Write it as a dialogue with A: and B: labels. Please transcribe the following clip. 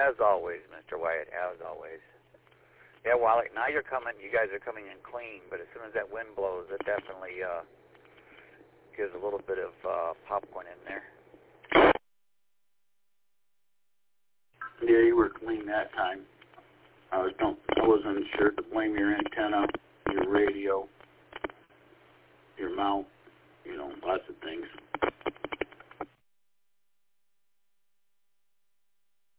A: As always, Mr. Wyatt, as always. Yeah, Wally, now you guys are coming in clean, but as soon as that wind blows, it definitely gives a little bit of popcorn in there.
B: Yeah, you were clean that time. I wasn't sure to blame your antenna, your radio, your mount.